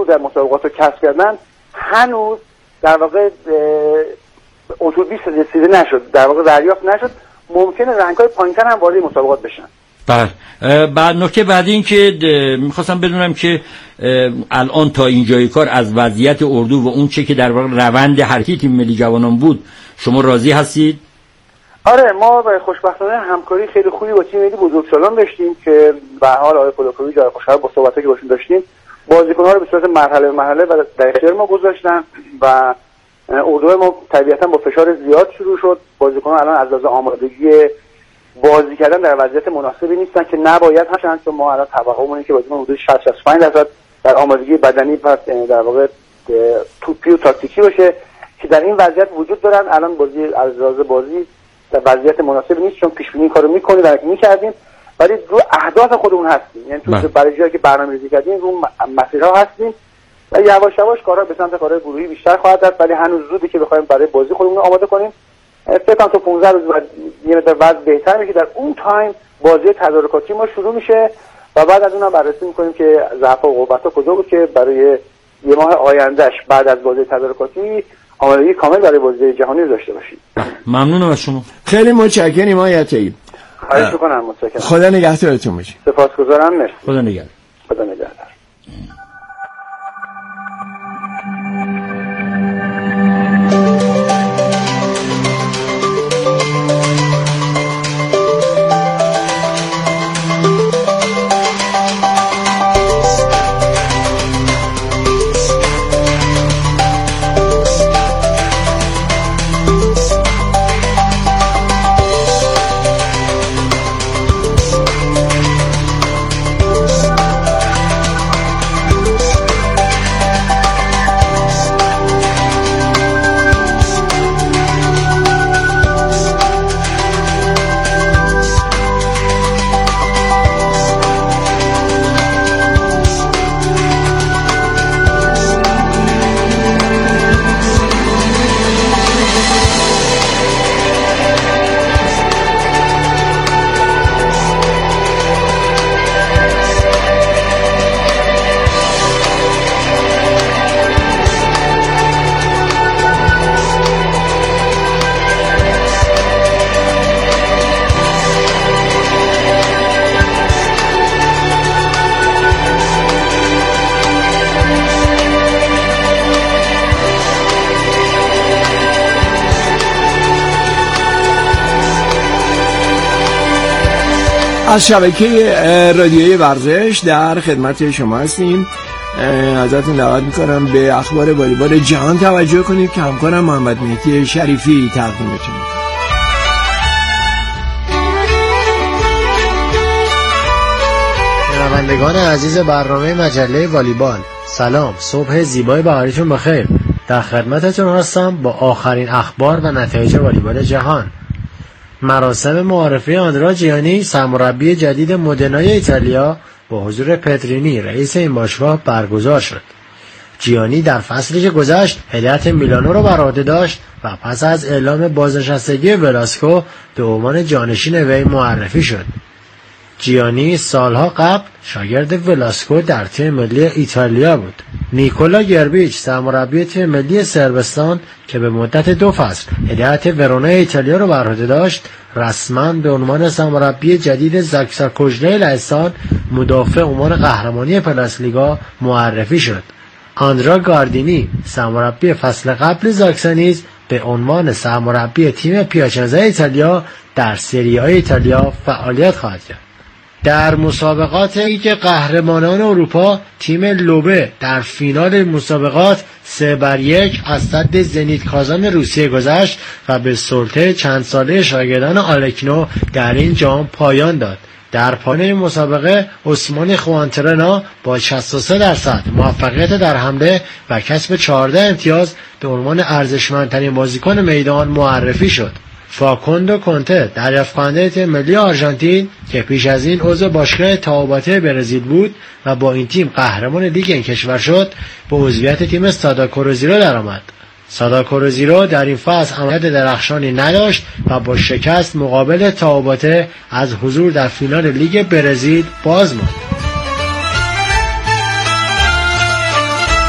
حضور در مسابقات رو کسب کردن هنوز در واقع اتوبیس رسیده نشد، در واقع دریافت نشد. ممکنه رنگ‌های پایین‌تر هم وارد مسابقات بشن. بله. بعد نکته بعدی این که میخواستم بدونم که الان تا اینجای کار از وضعیت اردو و اون چه که در واقع روند حرکتی تیم ملی جوانان بود شما راضی هستید؟ آره، ما خوشبختانه همکاری خیلی خوبی با تیم ملی بزرگسالان داشتیم که به هر حال آقای پولوکووی جای خوشحال با صحبتایی که باشون داشتیم بازیکن‌ها رو به صورت مرحله به مرحله و در اختیار ما گذاشتن و اردو ما طبیعتاً با فشار زیاد شروع شد. بازیکن‌ها الان از لحاظ آمادگی بازی کردن در وضعیت مناسبی نیستن که نباید هاشن، چون ما الان توقعمون اینه که بازیکن حدود 60-65% در آمادگی بدنی و در واقع توپی و تاکتیکی باشه که در این وضعیت وجود دارن. الان بازی از لحاظ بازی در وضعیت مناسبی نیست، چون پیش بینی کارو می‌کنیم و می‌کردیم، ولی رو اهداف خودمون هستیم، یعنی تو برای جایی که برنامه‌ریزی کردیم رو مسیرها هستیم و یواش یواش کارها به سمت کارهای گروهی بیشتر خواهد رفت، ولی هنوز زوده که بخوایم برای بازی خودمون آماده کنیم. فکر کنم تا 15 روز بعد یه مقدار وضع بهتر میشه، در اون تایم بازی تدارکاتی ما شروع میشه و بعد از اونم بررسی میکنیم که ضعف و قوت‌ها کجا بود که برای یه ماه آیندهش بعد از بازی تدارکاتی آمادگی کامل برای بازی جهانی رو داشته باشیم. ممنونم از شما. خیلی متشکرم آیت‌ای. خواهش می‌کنم. متشکرم. خدا نگهدارتون باشه. سپاسگزارم. مرسی. خدا نگهدار. خدا نگهدار. از شبکه رادیویی ورزش در خدمت شما هستیم. ازتون دعوت میکنم به اخبار والیبال جهان توجه کنید که همکارم محمد مهدی شریفی تقدیمتون میکنه. شنوندگان عزیز برنامه مجله والیبال، سلام، صبح زیبای بهاریتون بخیر. در خدمتتون هستم با آخرین اخبار و نتایج والیبال جهان. مراسم معرفی آندرا جیانی سرمربی جدید مودنای ایتالیا با حضور پترینی رئیس این باشگاه برگزار شد. جیانی در فصلی که گذشت هدایت میلانو را بر عهده داشت و پس از اعلام بازنشستگی ولاسکو به عنوان جانشین وی معرفی شد. جیانی سالها قبل شاگرد ولاسکو در تیم ملی ایتالیا بود. نیکولا گربیچ سرمربی تیم ملی صربستان که به مدت 2 فصل هدایت ورونا ایتالیا را بر عهده داشت، رسما به عنوان سرمربی جدید زاکساکوژنه لهستان مدافع عنوان قهرمانی پلاس لیگا معرفی شد. آندرا گاردینی سرمربی فصل قبل زاکسا نیز به عنوان سرمربی تیم پیاچنزا ایتالیا در سری آ ایتالیا فعالیت خواهد کرد. در مسابقات لیگ قهرمانان اروپا تیم لوبه در فینال مسابقات 3-1 از صد زنیت کازان روسیه گذشت و به سلطه چند ساله شاگردان آلکنو در این جام پایان داد. در پایان مسابقه عثمان خوانترنا با 63% موفقیت در حمله و کسب 14 امتیاز به عنوان ارزشمندترین بازیکن میدان معرفی شد. فاکوندو کونته دریافت کننده تیم ملی آرژانتین که پیش از این عضو باشگاه تاوباته برزیل بود و با این تیم قهرمان لیگ این کشور شد، به عضویت تیم استاد کروزیرو درآمد. استاد کروزیرو در این فصل عملیات درخشانی نداشت و با شکست مقابل تاوباته از حضور در فینال لیگ برزیل باز ماند.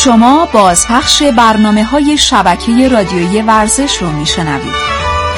شما بازپخش برنامه‌های شبکه رادیویی ورزش رو میشنوید.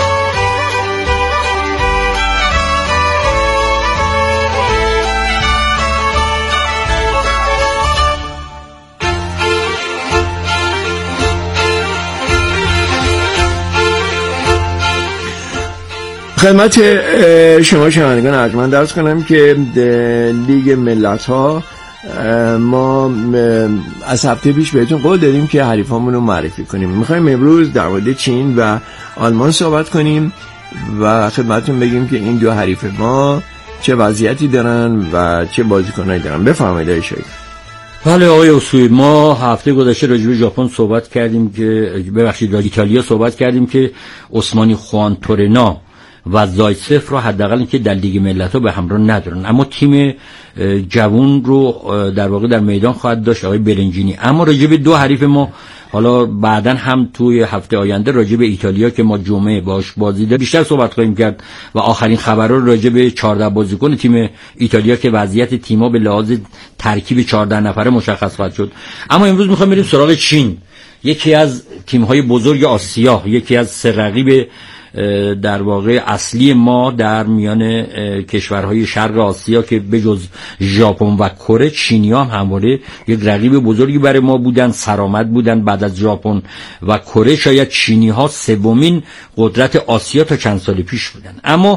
خدمت شما شنوندگان ارجمند عرض کنم که لیگ ملت‌ها ما از هفته پیش بهتون قول دادیم که حریفامون رو معرفی کنیم. میخوایم امروز در مورد چین و آلمان صحبت کنیم و خدمتتون بگیم که این دو حریف ما چه وضعیتی دارن و چه بازیکنایی دارن. بفرمایید آقای شایگان. بله آقای اصولی، ما هفته گذشته راجع به ژاپن صحبت کردیم که ببخشید ایتالیا صحبت کردیم که عثمانی خوان تورنا و زایتسف رو حداقل اینکه در لیگ ملت‌ها به همراه ندارن، اما تیم جوان رو در واقع در میدان خواهد داشت آقای برنجینی. اما راجع به دو حریف ما حالا بعداً هم توی هفته آینده راجع به ایتالیا که ما جمعه باش بازی داریم بیشتر صحبت خواهیم کرد و آخرین خبرها راجع به 14 بازیکن تیم ایتالیا که وضعیت تیم‌ها به لحاظ ترکیب 14 نفره مشخص خواهد شد. اما امروز می‌خوام بریم سراغ چین، یکی از تیم‌های بزرگ آسیا، یکی از سه رقیب در واقع اصلی ما در میان کشورهای شرق آسیا که به جز ژاپن و کره، چینی‌ها هم همواره یک رقیب بزرگی برای ما بودن، سرآمد بودن. بعد از ژاپن و کره شاید چینی‌ها سومین قدرت آسیا تا چند سال پیش بودن. اما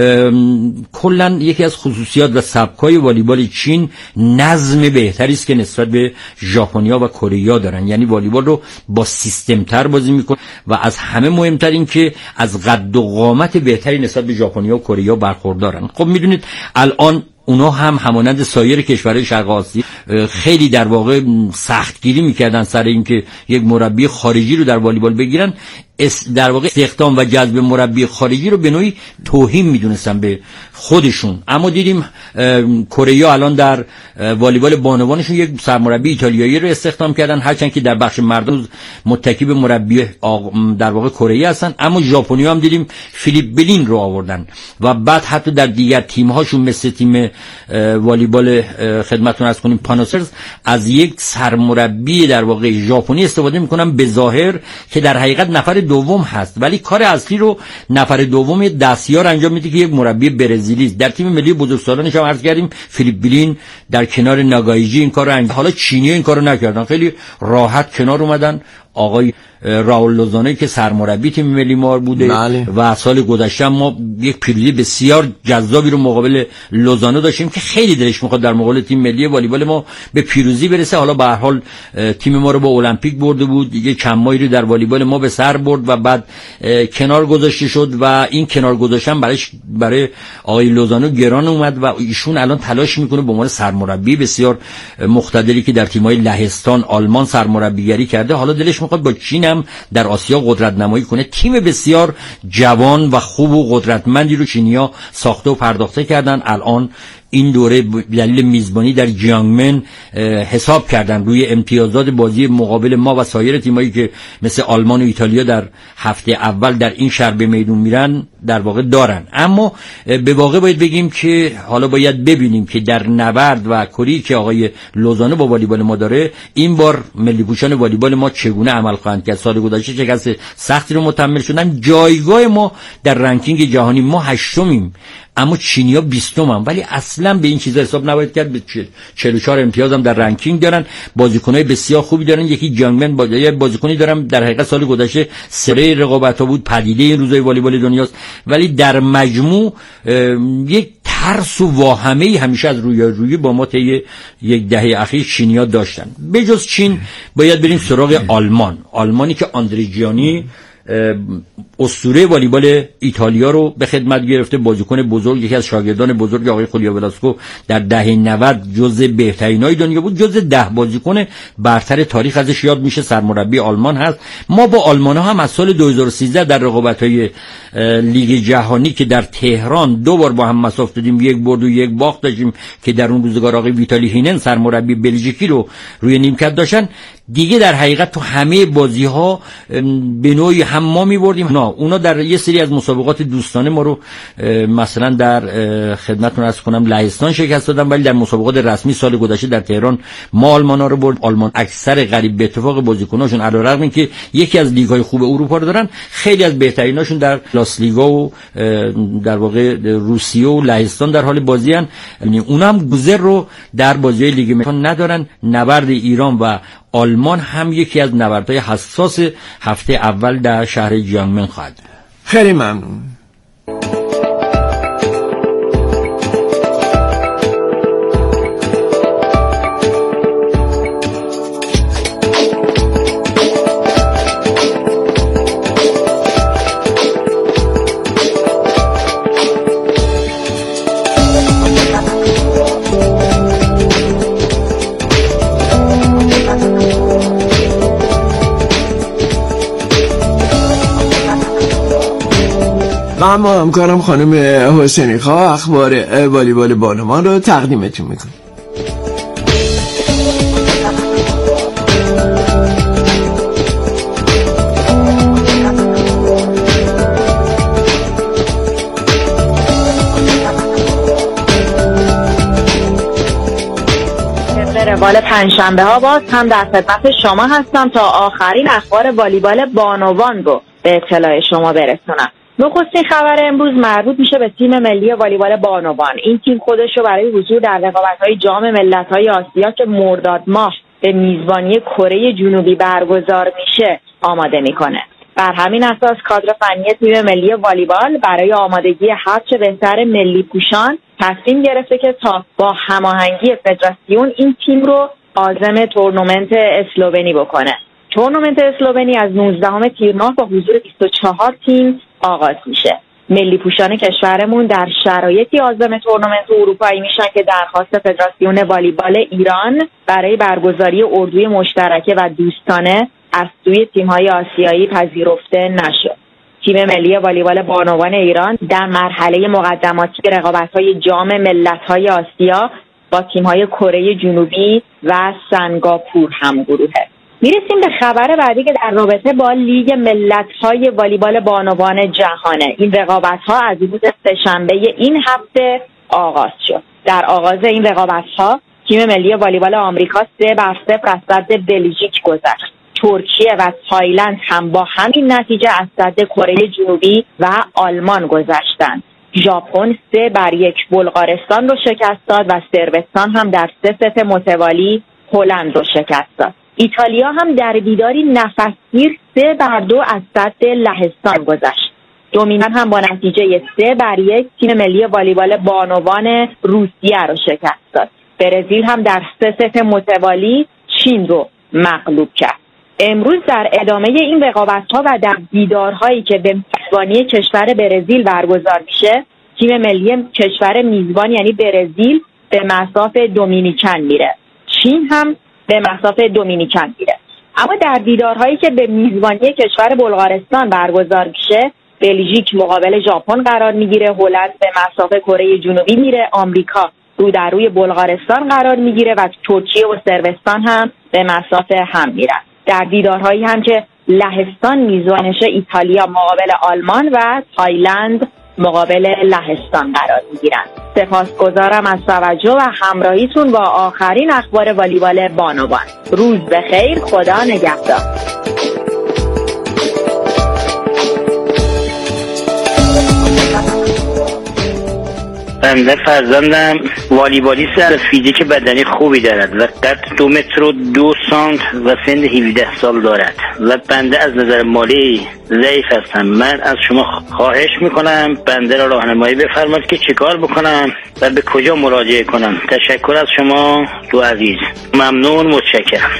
کلاً یکی از خصوصیات و سبکای والیبال چین نظم بهتری است که نسبت به ژاپنیا و کره‌ها دارن، یعنی والیبال رو با سیستم تر بازی میکنن و از همه مهمتر این که از قد و قامت بهتری نسبت به ژاپنیا و کره‌ها برخوردارن. خب میدونید الان اونا هم همانند سایر کشورهای شرق آسیا خیلی در واقع سختگیری میکردن سر اینکه یک مربی خارجی رو در والیبال بگیرن. در واقع استخدام و جذب مربی خارجی رو به نوعی توهین میدونستن به خودشون. اما دیدیم کره‌ها الان در والیبال بانوانشون یک سرمربی ایتالیایی رو استخدام کردن، هرچند که در بخش مردان متکی به مربی در واقع کره هستن. اما ژاپنی‌ها هم دیدیم فیلیپ بلین رو آوردن و بعد حتی در دیگر تیم‌هاشون مثل تیم والیبال خدمتتون عرض کنیم پاناسرز از یک سرمربی در واقع ژاپنی استفاده میکنن به ظاهر که در حقیقت نفر دوم هست، ولی کار اصلی رو نفر دوم دستیار انجام میده که یک مربی برزیلی است. در تیم ملی بزرگسالانش هم عرض کردیم فیلیپ بلین در کنار ناگایجی این کارو انجام. حالا چینی‌ها این کارو نکردن، خیلی راحت کنار اومدن. آقای راول لوزانو که سرمربی تیم ملی ما بوده و سال گذشته ما یک پیروزی بسیار جذابی رو مقابل لوزانو داشتیم که خیلی دلش میخواد در مقابل تیم ملی والیبال ما به پیروزی برسه. حالا به هر حال تیم ما رو با المپیک برده بود، یه چند ماهی رو در والیبال ما به سر برد و بعد کنار گذاشته شد و این کنار گذاشتن برای آقای لوزانو گران اومد و ایشون الان تلاش میکنه به عنوان سرمربی بسیار مقتدری که در تیم‌های لهستان، آلمان سرمربیگری کرده، حالا دلش میخواد با چین هم در آسیا قدرت نمایی کنه. تیم بسیار جوان و خوب و قدرتمندی رو چینی‌ها ساخته و پرداخته کردن. الان این دوره دلیل میزبانی در جیانگمن حساب کردن روی امتیازات بازی مقابل ما و سایر تیمایی که مثل آلمان و ایتالیا در هفته اول در این شهر به میدون میرن در واقع دارن. اما به واقع باید بگیم که حالا باید ببینیم که در نبرد و کری که آقای لوزانو با والیبال ما داره این بار ملی پوشان والیبال ما چگونه عمل خواهند کرد. سال گذشته شکست سختی رو متحمل شدن. جایگاه ما در رنکینگ جهانی ما 8میم اما چینی‌ها 20م، ولی اصلا به این چیزا حساب نباید کرد. به 44 امتیاز هم در رنکینگ دارن، بازیکنای بسیار خوبی دارن. یکی جانگمن بازیکنی دارن در حقیقت سال گذشته سره رقابت‌ها بود، پدیده این روزای والیبال دنیاست، ولی در مجموع یک ترس و واهمه‌ای همیشه از روی با ما طی یک دهه اخیر چینی‌ها داشتن. به جز چین باید بریم سراغ آلمانی که آندریجیانی اسطوره والیبال ایتالیا رو به خدمت گرفته، بازیکن بزرگ، یکی از شاگردان بزرگ آقای خولیا ولاسکو در دهه 90 جزء بهترینای دنیا بود، جزء 10 بازیکن برتر تاریخ ازش یاد میشه، سرمربی آلمان هست. ما با آلمان‌ها هم از سال 2013 در رقابت‌های لیگ جهانی که در تهران 2 بار با هم مساوی دادیم، 1 برد و 1 باخت داشتیم که در اون روزگار آقای ویتالی هینن سرمربی بلژیکی رو روی نیمکت داشتن. دیگه در حقیقت تو همه بازی‌ها به نوعی هم ما می‌بردیم. نه، اونا در یه سری از مسابقات دوستانه ما رو مثلا در خدمتتون عرض کنم لهستان شکست دادن، ولی در مسابقات رسمی سال گذشته در تهران ما آلمانا رو برد. آلمان اکثر قریب به اتفاق بازیکناشون علیرغم اینکه یکی از لیگ‌های خوب اروپا رو دارن، خیلی از بهتریناشون در لاس لیگا و در واقع روسیه و لهستان در حال بازی ان. یعنی اونا هم گذر رو در بازی‌های لیگ ملی ندارن. نبرد ایران و آلمان هم یکی از نبردهای حساس هفته اول در شهر جیانگمن خواهد. خیلی ممنون. و اما همکارم خانم حسینی خواه اخبار والیبال بانوان رو تقدیمتون میکنه. روال پنجشنبه ها باز هم در خدمت شما هستم تا آخرین اخبار والیبال بانوان رو به اطلاع شما برسونم. نخستین خبر امروز مربوط میشه به تیم ملی والیبال بانوان. این تیم خودش رو برای حضور در رقابت‌های جام ملت‌های آسیا که مرداد ماه به میزبانی کره جنوبی برگزار میشه آماده میکنه. بر همین اساس کادر فنی تیم ملی والیبال برای آمادگی هرچه بهتر ملی پوشان تصمیم گرفته که تا با هماهنگی فدراسیون این تیم رو عازم تورنمنت اسلوونی بکنه. تورنمنت اسلوونی از 19 تیر ماه با حضور 24 تیم آغاز میشه. ملی پوشان کشورمون در شرایطی عازم تورنمنت اروپایی میشن که درخواست فدراسیون والیبال ایران برای برگزاری اردوی مشترکه و دوستانه از سوی تیم‌های آسیایی پذیرفته نشد. تیم ملی والیبال بانوان ایران در مرحله مقدماتی رقابت‌های جام ملت‌های آسیا با تیم‌های کره جنوبی و سنگاپور همگروهه. میرسیم به خبر بعدی که در رابطه با لیگ ملت‌های والیبال بانوان جهانه. این رقابت‌ها از روز سه‌شنبه این هفته آغاز شد. در آغاز این رقابت‌ها تیم ملی والیبال آمریکا 3-0 از صد بلژیک گذشت. ترکیه و تایلند هم با همین نتیجه از صد کره جنوبی و آلمان گذشتند. ژاپن 3-1 بلغارستان رو شکست داد و صربستان هم در 3 ست متوالی هلند رو شکست داد. ایتالیا هم در دیداری نفسگیر 3-2 از صد لهستان گذشت. دومینیکن هم با نتیجه 3-1 تیم ملی والیبال بانوان روسیه رو شکست داد. برزیل هم در 3 ست متوالی چین رو مغلوب کرد. امروز در ادامه این رقابت‌ها و در دیدارهایی که به میزبانی کشور برزیل برگزار میشه، تیم ملی کشور میزبان یعنی برزیل به مصاف دومینیکن میره. چین هم به مصاف دومینیکن میره. اما در دیدارهایی که به میزبانی کشور بلغارستان برگزار میشه، بلژیک مقابل ژاپن قرار میگیره، هلند به مصاف کره جنوبی میره، آمریکا رو در روی بلغارستان قرار میگیره و ترکیه و صربستان هم به مصاف هم میرن. در دیدارهایی هم که لهستان میزبانشه، ایتالیا مقابل آلمان و تایلند مقابل لهستان قرار میگیرن. سپاسگزارم از توجه و همراهیتون با آخرین اخبار والیبال بانوان. روز بخیر، خدا نگهدار. بنده فرزندم والیبالیست در فیزیک بدنی خوبی دارد و قد 2 متر و 2 سانت و سن 17 سال دارد و بنده از نظر مالی ضعیف هستم. من از شما خواهش میکنم بنده را راهنمایی بفرمایید که چیکار بکنم و به کجا مراجعه کنم. تشکر از شما دو عزیز. ممنون، متشکرم.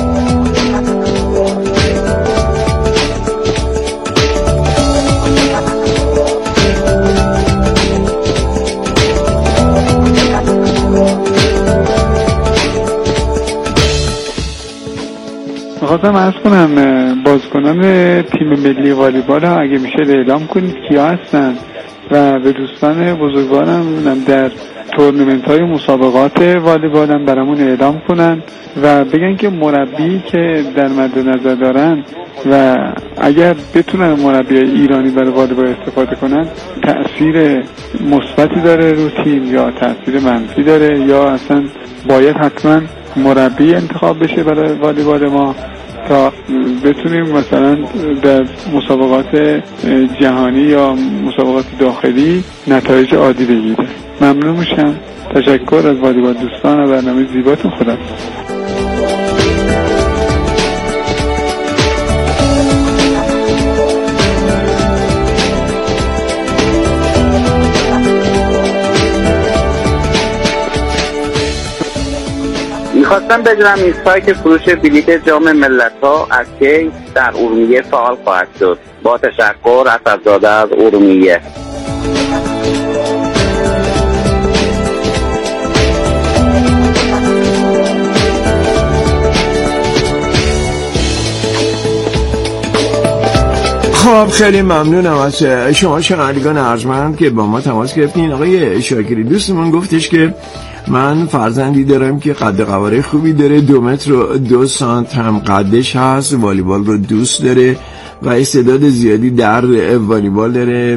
خواستم عرض کنم بازیکنان تیم ملی والیبال ها اگه میشه اعلام کنید کیا هستن و به دوستان بزرگوارم در تورنمنت‌های مسابقات والیبال هم برامون اعلام کنن و بگن که مربی که در مد نظر دارن و اگر بتونن مربی ایرانی برای والیبال استفاده کنن تأثیر مثبتی داره رو تیم یا تأثیر منفی داره یا اصلا باید حتما مربی انتخاب بشه برای والیبال ما تا بتونیم مثلا در مسابقات جهانی یا مسابقات داخلی نتایج عالی بگیره. ممنون میشم. تشکر از والیبال دوستان و برنامه زیباتون. خدا میخواستم بدونم این سایت فروش بلیت جام ملت‌ها از کی در ارومیه فعال خواهد شد؟ با تشکر، اسدزاده از ارومیه. خب خیلی ممنونم از شما شنوندگان ارجمند که با ما تماس گرفتین. آقای شاکری دوستمون گفتش که من فرزندی دارم که قد قواره خوبی داره، 2 متر و 2 سانت هم قدش هست، والیبال رو دوست داره و استعداد زیادی در والیبال داره.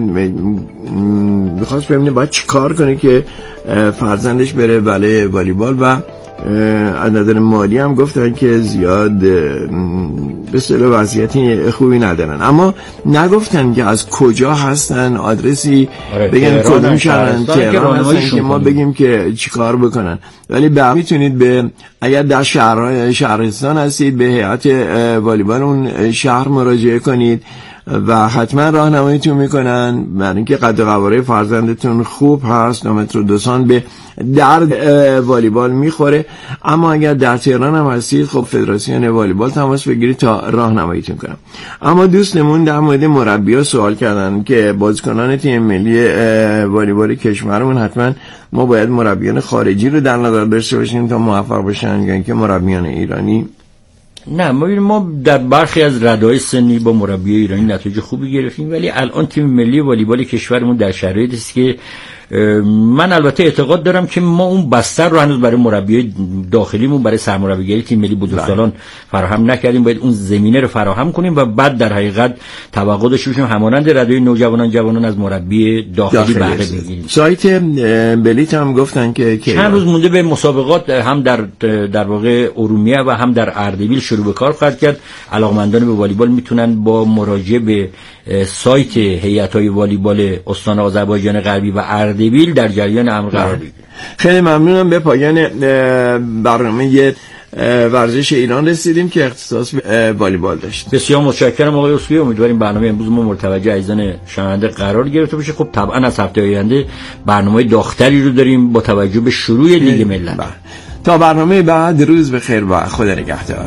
میخواست ببینه باید چی کار کنه که فرزندش بره بله والیبال و از نظر مالی هم گفتن که زیاد به اصطلاح وضعیتی خوبی ندارن، اما نگفتن که از کجا هستن، آدرسی بگن کدوم شهرن، تهران هستن که ما بگیم که چیکار بکنن. ولی میتونید به اگر در شهرستان هستید به هیئت والیبال اون شهر مراجعه کنید و حتما راهنماییتون میکنن برای اینکه قد قواره فرزندتون خوب هست، 2 متر و 2 سانت به درد والیبال میخوره. اما اگر در تهران هم هستید خب فدراسیون والیبال تماس بگیرید تا راهنماییتون کنم. اما دوستمون در مورد مربی‌ها سوال کردن که بازیکنان تیم ملی والیبال کشورمون حتما ما باید مربیان خارجی رو در نظر داشته باشیم تا موفق باشن یا اینکه مربیان ایرانی؟ نه، ما در برخی از رده‌های سنی با مربی ایرانی نتایج خوبی گرفتیم، ولی الان تیم ملی والیبال کشورمون در شرایطی است که من البته اعتقاد دارم که ما اون بستر رو هنوز برای مربی داخلیمون برای سرمربیگری تیم ملی بزرگسالان فراهم نکردیم. باید اون زمینه رو فراهم کنیم و بعد در حقیقت توقع داشته باشیم همانند رده‌های نوجوانان جوانان از مربی داخلی بهره بگیریم. سایت بلیت هم گفتن که چند روز مونده به مسابقات هم در واقع ارومیه و هم در اردبیل شروع به کار خواهد کرد. علاقمندان به والیبال میتونن با مراجعه به سایت هیئت‌های والیبال استان آذربایجان غربی و اردبیل در جریان امر قرار بگیرن. خیلی ممنونم. به پایان برنامه ورزش ایران رسیدیم که اختصاص به والیبال داشت. بسیار متشکرم آقای اسکوئی. امیدواریم برنامه امروز ما مرتوجه عزیزان شنونده قرار گرفته باشه. خب طبعا از هفته آینده برنامه داغ‌تری رو داریم با توجه به شروع لیگ ملت. تا برنامه بعد روز بخیر و خدا نگهدار.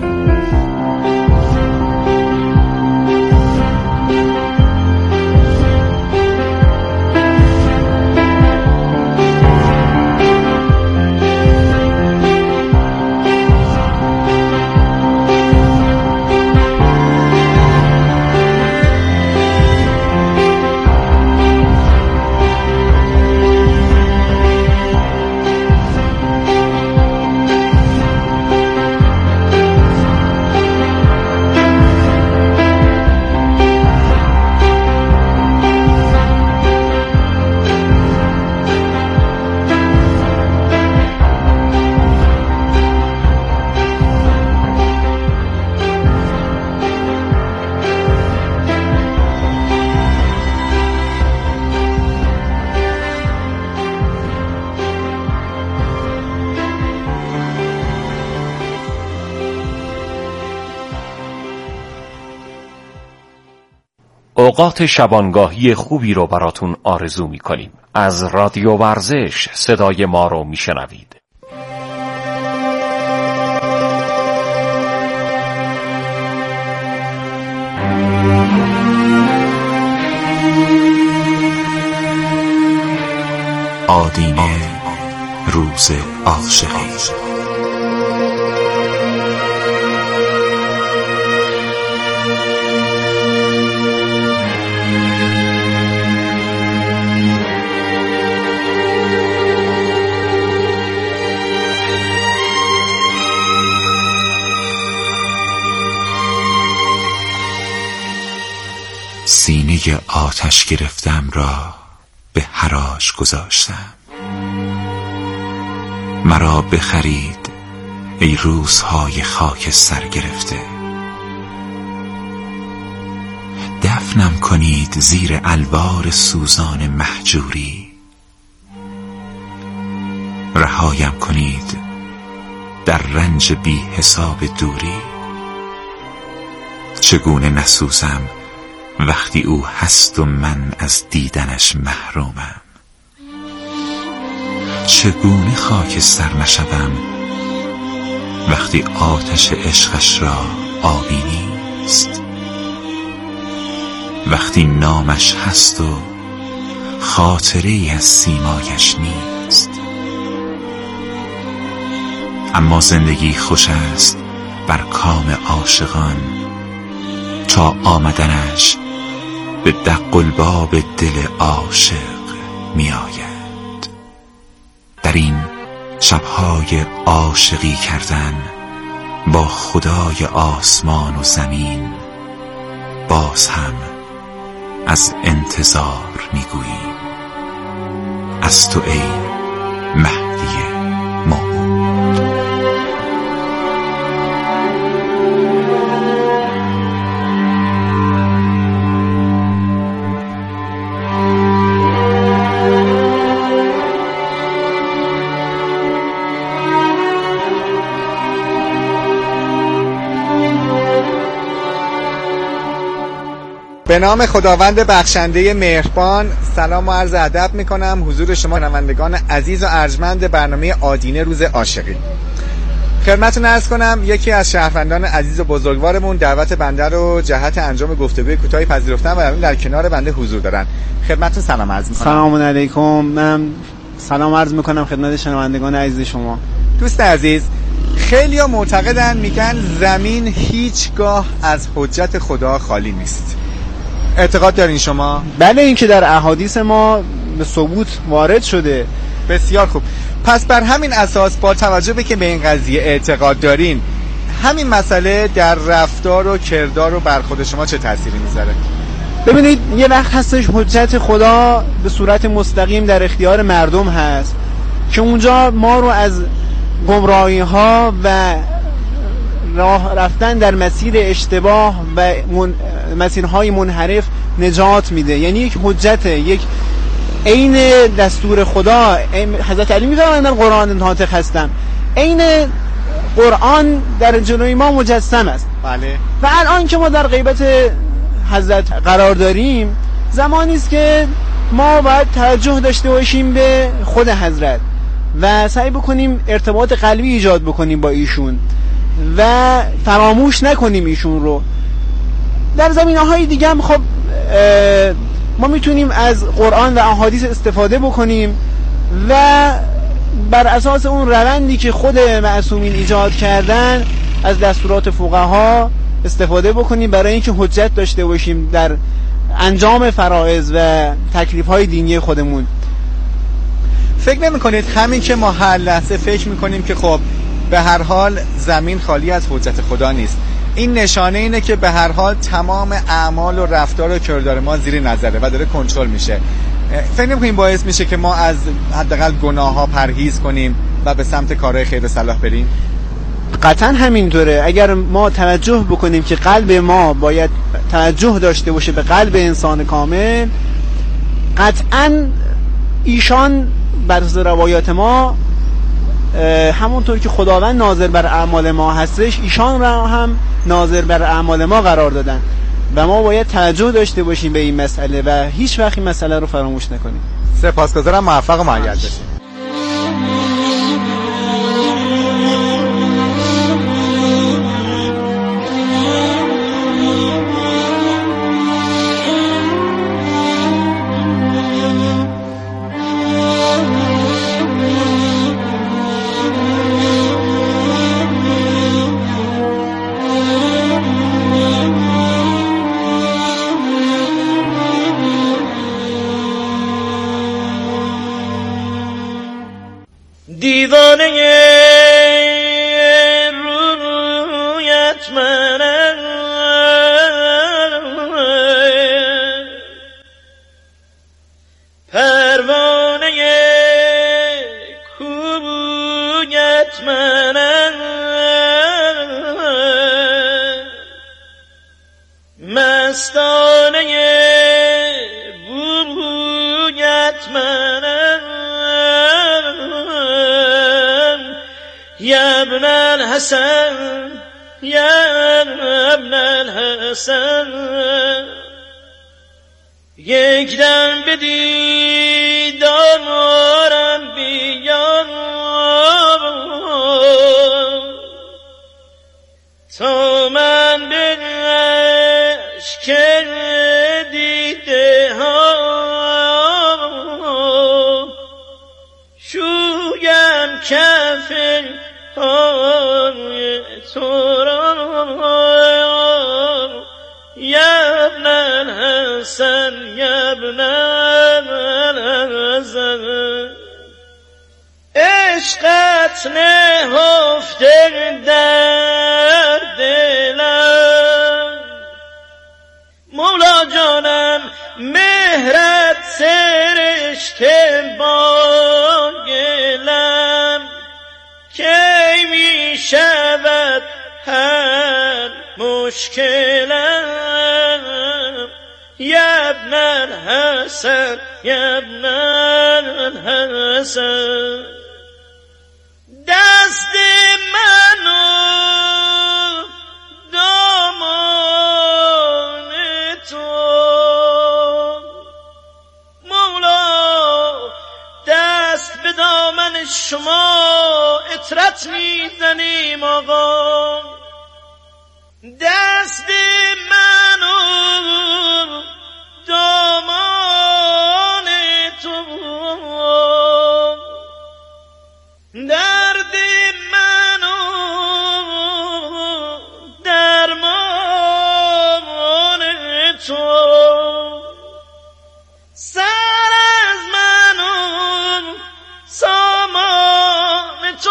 اوقات شبانگاهی خوبی رو براتون آرزو می‌کنیم. از رادیو ورزش صدای ما رو میشنوید. آدینه روز عاشقی. سینه آتش گرفتم را به حراج گذاشتم. مرا بخرید ای روزهای خاک سر گرفته، دفنم کنید زیر الوار سوزان مهجوری، رهایم کنید در رنج بی حساب دوری. چگونه نسوزم وقتی او هست و من از دیدنش محرومم؟ چگونه خاکستر نشوم وقتی آتش عشقش را آبی نیست؟ وقتی نامش هست و خاطره‌ای از سیمایش نیست. اما زندگی خوش است بر کام عاشقان تا آمدنش به دق الباب دل عاشق می آید. در این شبهای عاشقی کردن با خدای آسمان و زمین باز هم از انتظار می گوییم از تو ای مهدی موعود. به نام خداوند بخشنده مهربان، سلام و عرض ادب میکنم حضور شما شنوندگان عزیز و ارجمند برنامه آدینه روز عاشقی. خدمتتون عرض کنم یکی از شهروندان عزیز و بزرگوارمون دعوت بنده رو جهت انجام گفتگوی کوتاهی پذیرفتن و در کنار بنده حضور دارن. خدمتتون سلام عرض میکنم. سلام علیکم. من سلام عرض میکنم خدمت شنوندگان عزیز شما. دوست عزیز، خیلی‌ها معتقدن میگن زمین هیچگاه از حجت خدا خالی نیست. اعتقاد دارین شما؟ بله، این که در احادیث ما به ثبوت وارد شده. بسیار خوب. پس بر همین اساس با توجه به که به این قضیه اعتقاد دارین، همین مسئله در رفتار و کردار و برخورد شما چه تأثیری میذاره؟ ببینید، یه وقت هستش حجت خدا به صورت مستقیم در اختیار مردم هست که اونجا ما رو از گمراهی ها و راه رفتن در مسیر اشتباه و مسیرهای منحرف نجات میده. یعنی یک حجت، یک عین دستور خدا. حضرت علی میفرمایند من قرآن ناطق هستم، عین قرآن در جلوی ما مجسم است. بله. و الان که ما در غیبت حضرت قرار داریم، زمانی است که ما باید توجه داشته باشیم به خود حضرت و سعی بکنیم ارتباط قلبی ایجاد بکنیم با ایشون و فراموش نکنیم ایشون رو. در زمینه‌های دیگه هم خب ما میتونیم از قرآن و احادیث استفاده بکنیم و بر اساس اون روندی که خود معصومین ایجاد کردن از دستورات فقها استفاده بکنیم برای اینکه حجت داشته باشیم در انجام فرائض و تکلیف‌های دینی خودمون. فکر نمی‌کنید همین که ما هر لحظه فکر می‌کنیم که خب به هر حال زمین خالی از حجت خدا نیست، این نشانه اینه که به هر حال تمام اعمال و رفتار و کردار ما زیر نظره و داره کنترل میشه؟ فکر نمی‌کنید باعث میشه که ما از حداقل گناه‌ها پرهیز کنیم و به سمت کارهای خیر و صلاح بریم؟ قطعا همینطوره. اگر ما توجه بکنیم که قلب ما باید توجه داشته باشه به قلب انسان کامل، قطعا ایشان بر روایات ما همونطور که خداوند ناظر بر اعمال ما هستش، ایشان را هم ناظر بر اعمال ما قرار دادن و ما باید توجه داشته باشیم به این مسئله و هیچ وقت این مسئله رو فراموش نکنیم. سپاسگزارم. موفق و مؤید باشید. بویت منم، مستانه بویت منم، یا ابن الحسن یا ابن الحسن. یک دم به دیدارم بیا تا من به اشک دیده ها شویم کف های تو را، یا ابن الحسن یا ابن الحسن. عشقت نهفته در دلم، مولا جانم مهرت سرشته با گلم، کی می شود هر مشکلم، یا ابن الحسن یا ابن الحسن. دست منو دامان تو مولا، دست به دامن شما اطرت میزنیم آقا. دست منو دامان تو، درد منو درمان تو، سر از منو سامان تو،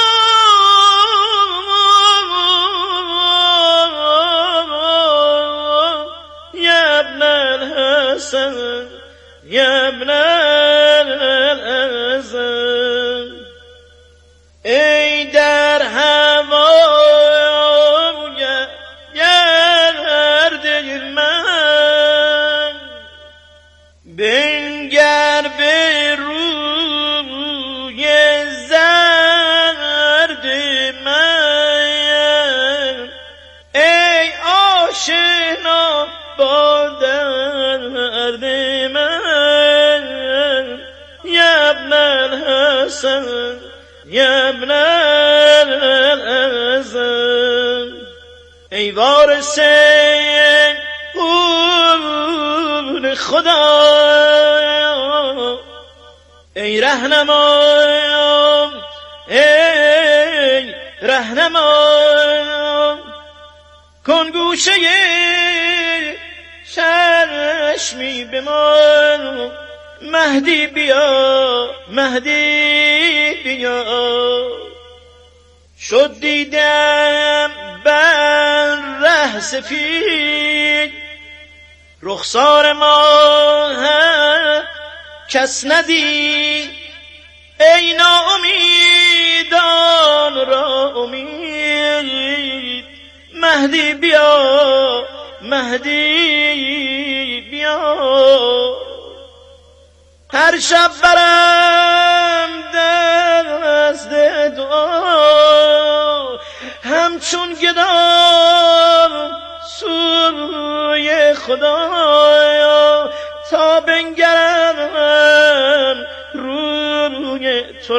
یا ابن الحسن یا ابن الحسن. ای در هوای گرد من، بنگر به روی زرد من، ای آشنا با درد من، یا ابن الحسن یا ابن الحسن. ای وارث اون خدا، ای رهنما ای رهنما، کن گوشه چشمی به من، مهدی بیا مهدی بیا. شد دیدم بر ره سفید، رخسار ما کس ندید، ای ناامیدان را امید، مهدی بیا مهدی بیا. هر شب برم دست دعا، همچون گدا سوی خدا، تا بنگرم روی تو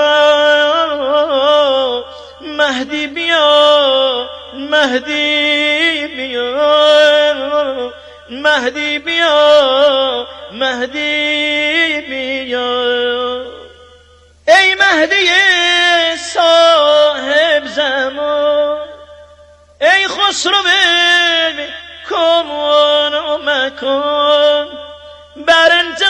را، مهدی بیا مهدی بیا، مهدی بیا مهدی بیا. ای مهدی صاحب زمان، ای خسرو کن و مکن،